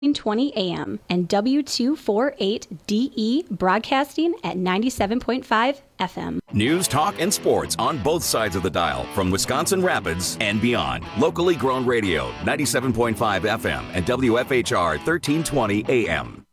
9:20 a.m. and W248DE broadcasting at 97.5 FM. News, talk, and sports on both sides of the dial from Wisconsin Rapids and beyond. Locally grown radio, 97.5 FM and WFHR 1320 AM.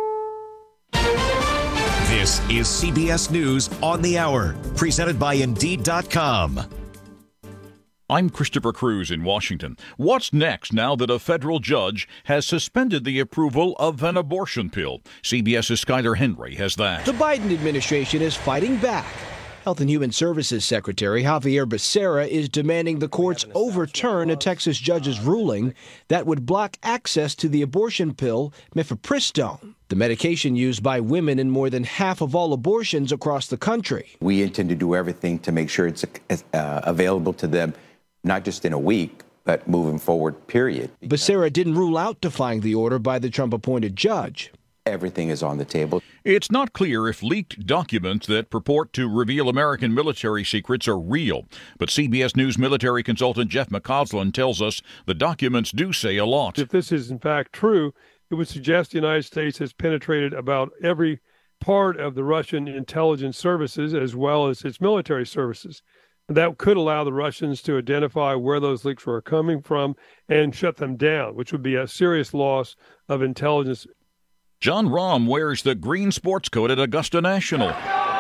This is CBS News on the Hour, presented by Indeed.com. I'm Christopher Cruz in Washington. What's next now that a federal judge has suspended the approval of an abortion pill? CBS's Skyler Henry has that. The Biden administration is fighting back. Health and Human Services Secretary Xavier Becerra is demanding the courts overturn a Texas judge's ruling that would block access to the abortion pill mifepristone, the medication used by women in more than half of all abortions across the country. We intend to do everything to make sure it's available to them, not just in a week, but moving forward, period. Becerra didn't rule out defying the order by the Trump-appointed judge. Everything is on the table. It's not clear if leaked documents that purport to reveal American military secrets are real, but CBS News military consultant Jeff McCausland tells us the documents do say a lot. If this is in fact true, it would suggest the United States has penetrated about every part of the Russian intelligence services as well as its military services. That could allow the Russians to identify where those leaks were coming from and shut them down, which would be a serious loss of intelligence. John Rahm wears the green sports coat at Augusta National.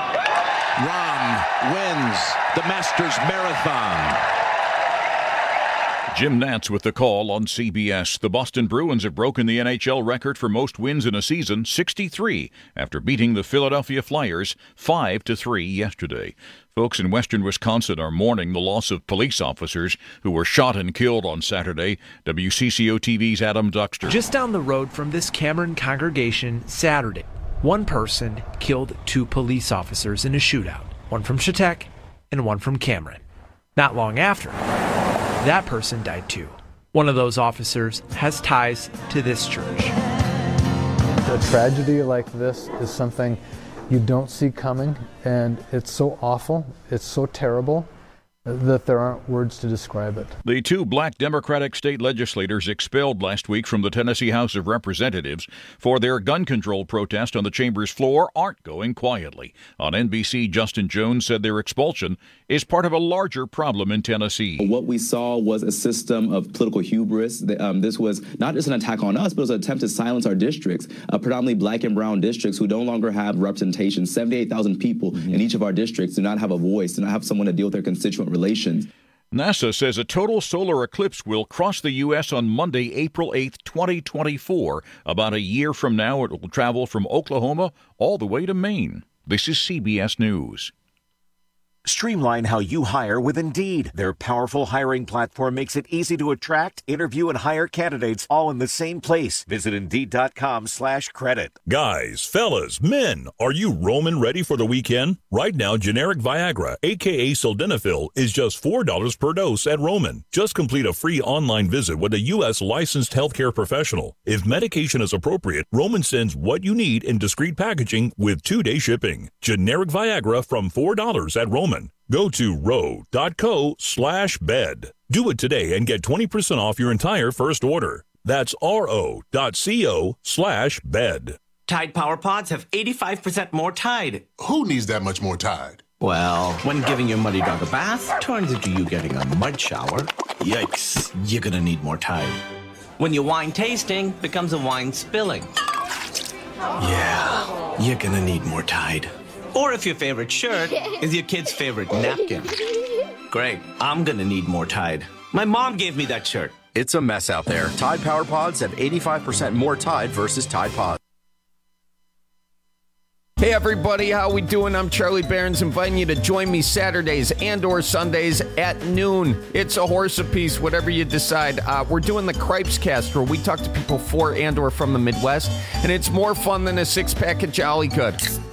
Rahm wins the Masters Marathon. Jim Nantz with the call on CBS. The Boston Bruins have broken the NHL record for most wins in a season, 63, after beating the Philadelphia Flyers 5-3 yesterday. Folks in western Wisconsin are mourning the loss of police officers who were shot and killed on Saturday. WCCO-TV's Adam Duxter. Just down the road from this Cameron congregation Saturday, one person killed two police officers in a shootout, one from Chautauqua and one from Cameron. Not long after, that person died too. One of those officers has ties to this church. A tragedy like this is something you don't see coming, and it's so awful, it's so terrible, that there aren't words to describe it. The two black Democratic state legislators expelled last week from the Tennessee House of Representatives for their gun control protest on the chamber's floor aren't going quietly. On NBC, Justin Jones said their expulsion is part of a larger problem in Tennessee. What we saw was a system of political hubris. This was not just an attack on us, but it was an attempt to silence our districts, predominantly black and brown districts who no longer have representation. 78,000 people in each of our districts do not have a voice, do not have someone to deal with their constituent relations. NASA says a total solar eclipse will cross the U.S. on Monday, April 8th, 2024. About a year from now, it will travel from Oklahoma all the way to Maine. This is CBS News. Streamline how you hire with Indeed. Their powerful hiring platform makes it easy to attract, interview, and hire candidates all in the same place. Visit Indeed.com/credit. Guys, fellas, men, are you Roman ready for the weekend? Right now, generic Viagra, a.k.a. Sildenafil, is just $4 per dose at Roman. Just complete a free online visit with a U.S. licensed healthcare professional. If medication is appropriate, Roman sends what you need in discreet packaging with 2-day shipping. Generic Viagra from $4 at Roman. Go to ro.co/bed. Do it today and get 20% off your entire first order. That's ro.co/bed. Tide Power Pods have 85% more Tide. Who needs that much more Tide? Well, when giving your muddy dog a bath turns into you getting a mud shower. Yikes, you're gonna need more Tide. When your wine tasting becomes a wine spilling. Yeah, you're gonna need more Tide. Or if your favorite shirt is your kid's favorite napkin. Great, I'm gonna need more Tide. My mom gave me that shirt. It's a mess out there. Tide Power Pods have 85% more Tide versus Tide Pods. Hey everybody, how we doing? I'm Charlie Barons, inviting you to join me Saturdays and or Sundays at noon. It's a horse apiece, whatever you decide. We're doing the Cripes Cast, where we talk to people for and or from the Midwest, and it's more fun than a six-pack of Jolly Good.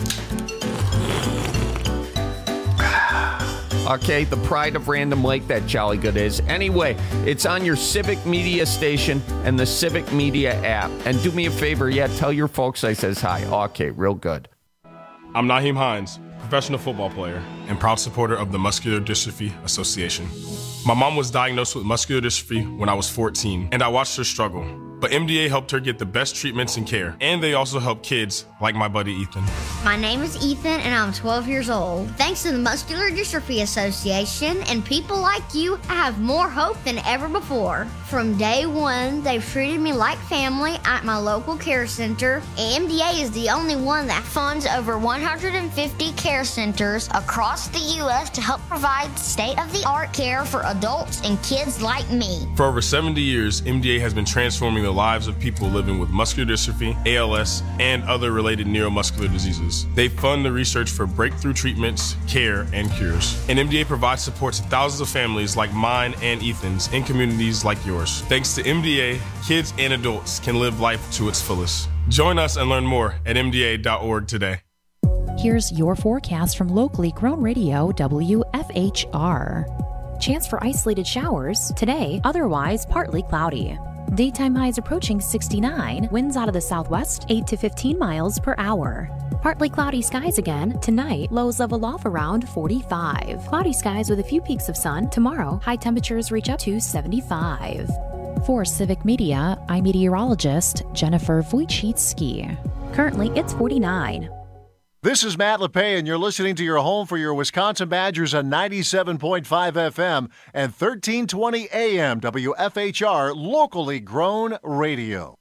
Okay, the pride of Random Lake, that Jolly Good is. Anyway, it's on your Civic Media station and the Civic Media app. And do me a favor, tell your folks I says hi. Okay, real good. I'm Naheem Hines, professional football player and proud supporter of the Muscular Dystrophy Association. My mom was diagnosed with muscular dystrophy when I was 14, and I watched her struggle. But MDA helped her get the best treatments and care. And they also help kids like my buddy Ethan. My name is Ethan and I'm 12 years old. Thanks to the Muscular Dystrophy Association and people like you, I have more hope than ever before. From day one, they've treated me like family at my local care center. MDA is the only one that funds over 150 care centers across the U.S. to help provide state-of-the-art care for adults and kids like me. For over 70 years, MDA has been transforming the lives of people living with muscular dystrophy, ALS, and other related neuromuscular diseases. They fund the research for breakthrough treatments, care, and cures. And MDA provides support to thousands of families like mine and Ethan's in communities like yours. Thanks to MDA, kids and adults can live life to its fullest. Join us and learn more at MDA.org today. Here's your forecast from locally grown radio WFHR. Chance for isolated showers today, otherwise partly cloudy. Daytime highs approaching 69, winds out of the southwest 8 to 15 miles per hour. Partly cloudy skies again tonight, lows level off around 45. Cloudy skies with a few peaks of sun tomorrow, high temperatures reach up to 75. For Civic Media, I'm meteorologist Jennifer Wojcicki. Currently, it's 49. This is Matt LePay, and you're listening to your home for your Wisconsin Badgers on 97.5 FM and 1320 AM WFHR, locally grown radio.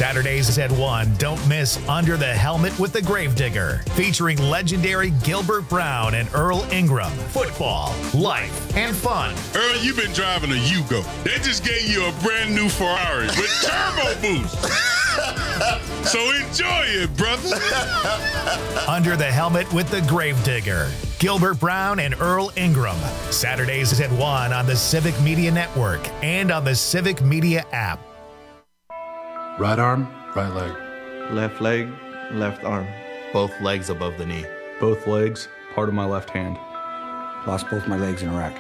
Saturdays at 1, don't miss Under the Helmet with the Gravedigger, featuring legendary Gilbert Brown and Earl Ingram. Football, life, and fun. Earl, you've been driving a Yugo. They just gave you a brand new Ferrari with turbo boost. So enjoy it, brother. Under the Helmet with the Gravedigger, Gilbert Brown and Earl Ingram. Saturdays at 1 on the Civic Media Network and on the Civic Media app. Right arm, right leg. Left leg, left arm. Both legs above the knee. Both legs, part of my left hand. Lost both my legs in Iraq.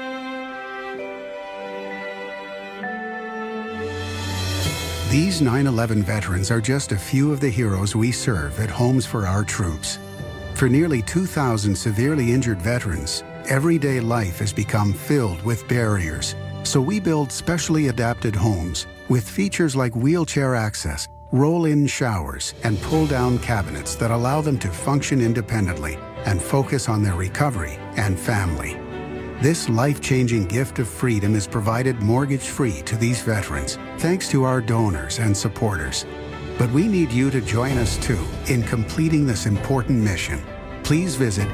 These 9/11 veterans are just a few of the heroes we serve at Homes for Our Troops. For nearly 2,000 severely injured veterans, everyday life has become filled with barriers. So we build specially adapted homes with features like wheelchair access, roll-in showers, and pull-down cabinets that allow them to function independently and focus on their recovery and family. This life-changing gift of freedom is provided mortgage-free to these veterans, thanks to our donors and supporters. But we need you to join us too in completing this important mission. Please visit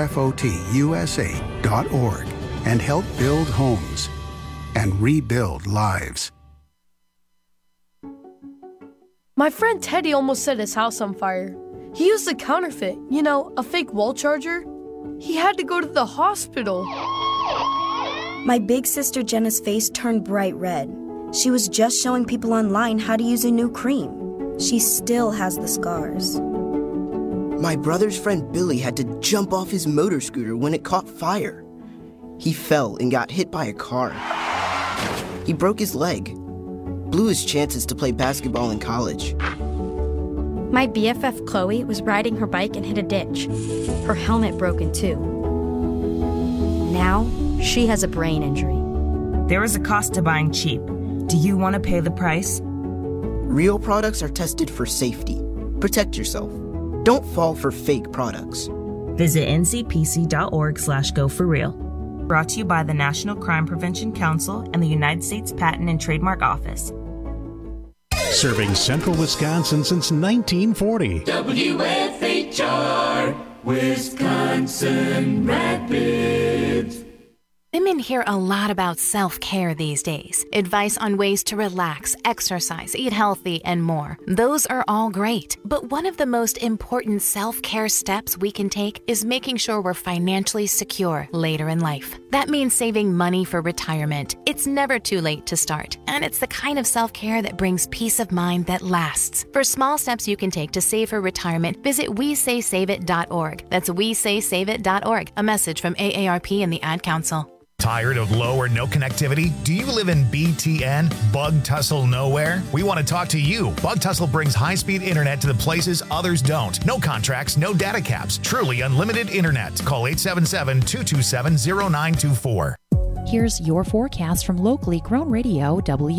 hfotusa.org and help build homes and rebuild lives. My friend Teddy almost set his house on fire. He used a counterfeit, a fake wall charger. He had to go to the hospital. My big sister Jenna's face turned bright red. She was just showing people online how to use a new cream. She still has the scars. My brother's friend Billy had to jump off his motor scooter when it caught fire. He fell and got hit by a car. He broke his leg, blew his chances to play basketball in college. My BFF Chloe was riding her bike and hit a ditch. Her helmet broke in two. Now, she has a brain injury. There is a cost to buying cheap. Do you want to pay the price? Real products are tested for safety. Protect yourself. Don't fall for fake products. Visit ncpc.org/go4real. Brought to you by the National Crime Prevention Council and the United States Patent and Trademark Office. Serving central Wisconsin since 1940. WFHR, Wisconsin Rapids. Women hear a lot about self-care these days. Advice on ways to relax, exercise, eat healthy, and more. Those are all great. But one of the most important self-care steps we can take is making sure we're financially secure later in life. That means saving money for retirement. It's never too late to start. And it's the kind of self-care that brings peace of mind that lasts. For small steps you can take to save for retirement, visit WeSaySaveIt.org. That's WeSaySaveIt.org. A message from AARP and the Ad Council. Tired of low or no connectivity? Do you live in BTN, Bug Tussle Nowhere? We want to talk to you. Bug Tussle brings high-speed internet to the places others don't. No contracts, no data caps. Truly unlimited internet. Call 877-227-0924. Here's your forecast from locally grown radio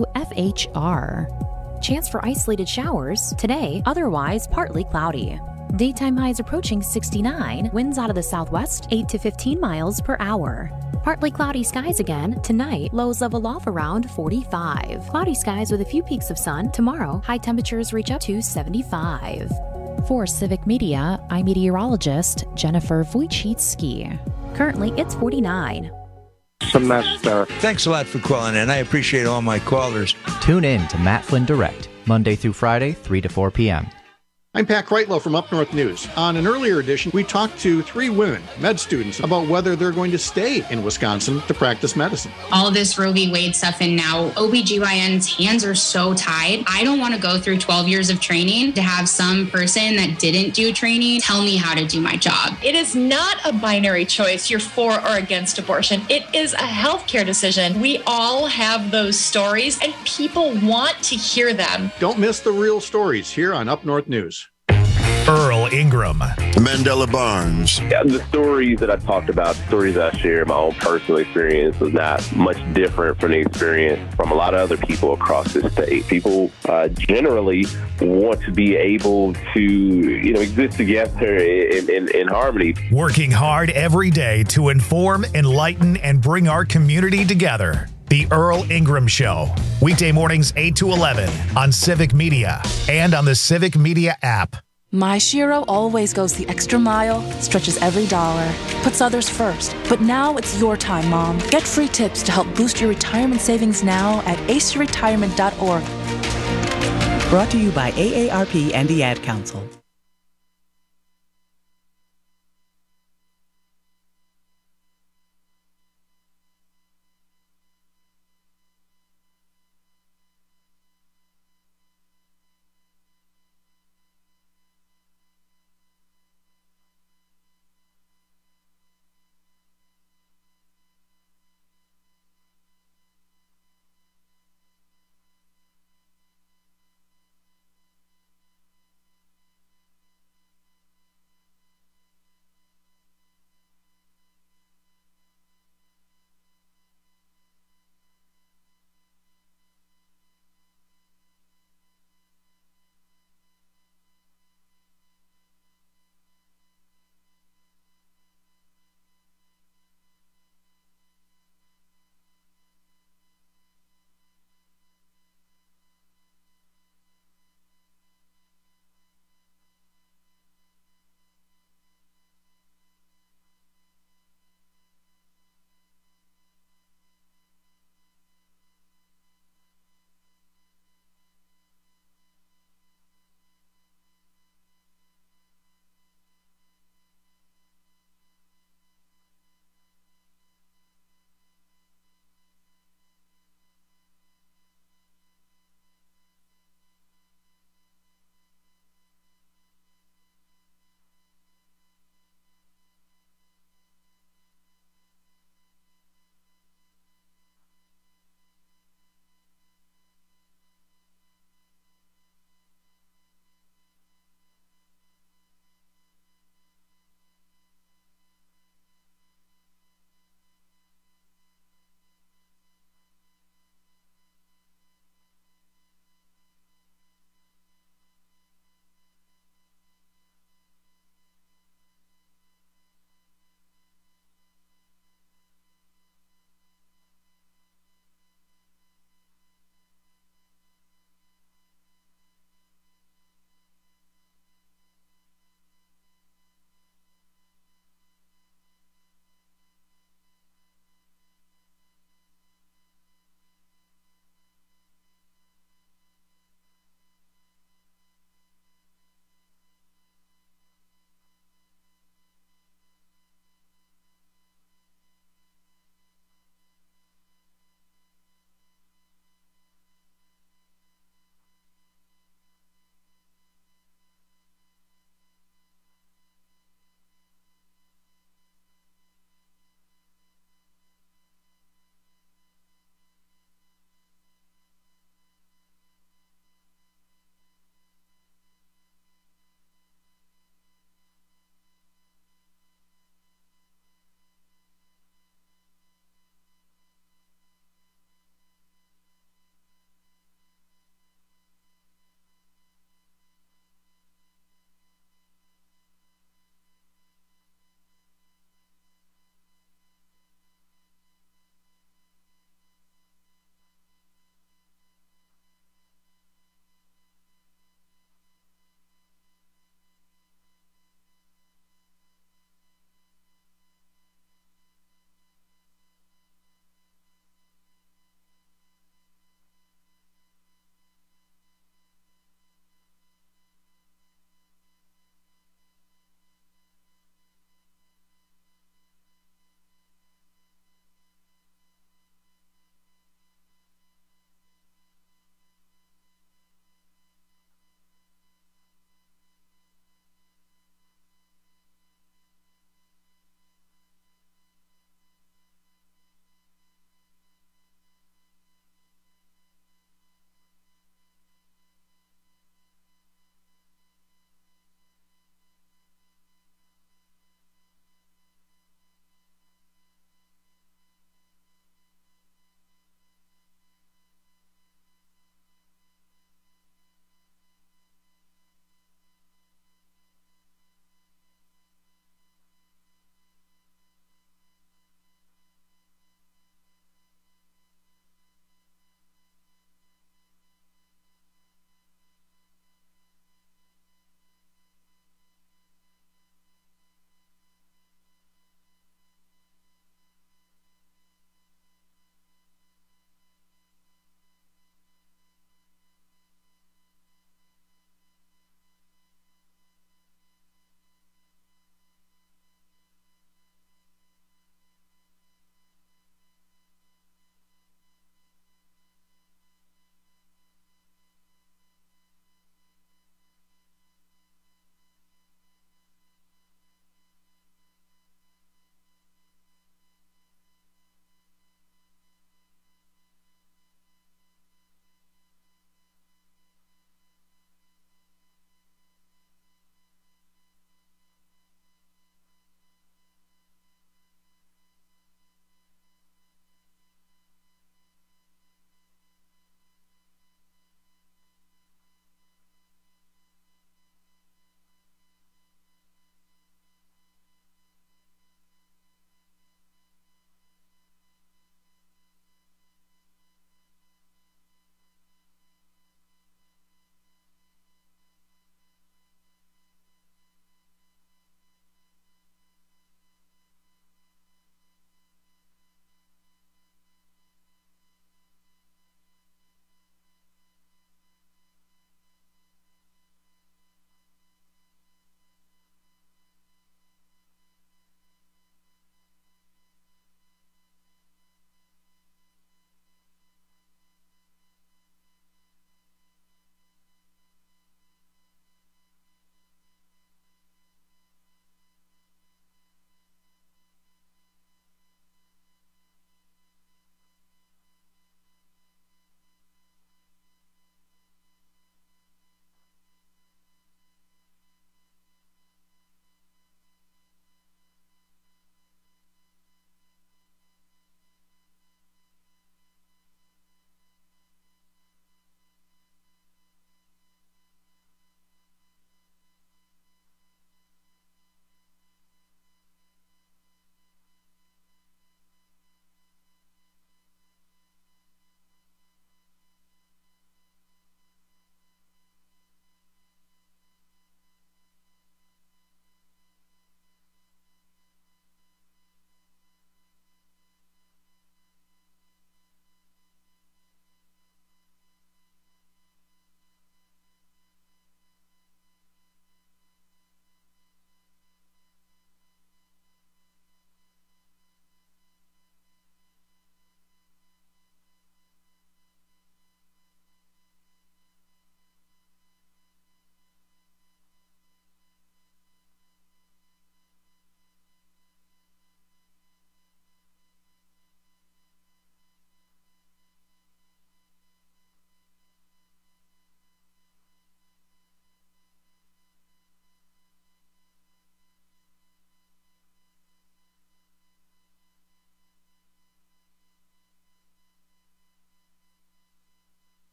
WFHR. Chance for isolated showers today, otherwise partly cloudy. Daytime highs approaching 69, winds out of the southwest 8 to 15 miles per hour. Partly cloudy skies again. Tonight, lows level off around 45. Cloudy skies with a few peaks of sun. Tomorrow, high temperatures reach up to 75. For Civic Media, I'm meteorologist Jennifer Wojcicki. Currently, it's 49. Semester. Thanks a lot for calling in. I appreciate all my callers. Tune in to Matt Flynn Direct, Monday through Friday, 3 to 4 p.m. I'm Pat Kreitlow from Up North News. On an earlier edition, we talked to 3 women, med students, about whether they're going to stay in Wisconsin to practice medicine. All this Roe v. Wade stuff, and now OBGYN's hands are so tied. I don't want to go through 12 years of training to have some person that didn't do training tell me how to do my job. It is not a binary choice, you're for or against abortion. It is a healthcare decision. We all have those stories, and people want to hear them. Don't miss the real stories here on Up North News. Earl Ingram. Mandela Barnes. Yeah, the stories that I talked about, the stories I share, my own personal experience was not much different from the experience from a lot of other people across the state. People generally want to be able to, exist together in harmony. Working hard every day to inform, enlighten, and bring our community together. The Earl Ingram Show. Weekday mornings 8 to 11 on Civic Media and on the Civic Media app. My Shiro always goes the extra mile, stretches every dollar, puts others first. But now it's your time, Mom. Get free tips to help boost your retirement savings now at aceyourretirement.org. Brought to you by AARP and the Ad Council.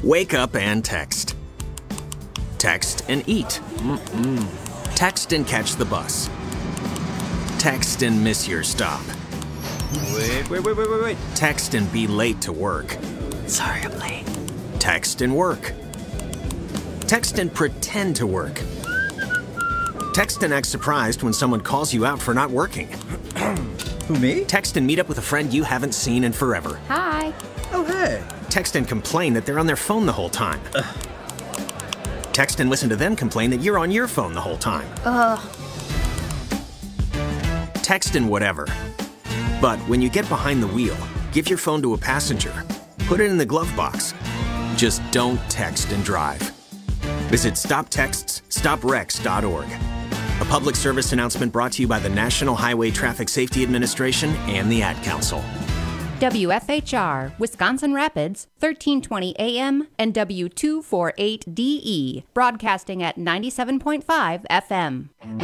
Wake up and text. Text and eat. Text and catch the bus. Text and miss your stop. Wait. Text and be late to work. Sorry, I'm late. Text and work. Text and pretend to work. Text and act surprised when someone calls you out for not working. Who, me? Text and meet up with a friend you haven't seen in forever. Hi. Oh, hey. Text and complain that they're on their phone the whole time. Text and listen to them complain that you're on your phone the whole time. Text and whatever. But when you get behind the wheel, give your phone to a passenger. Put it in the glove box. Just don't text and drive. Visit StopTextsStopWrecks.org. A public service announcement brought to you by the National Highway Traffic Safety Administration and the Ad Council. WFHR, Wisconsin Rapids, 1320 AM and W248DE, broadcasting at 97.5 FM.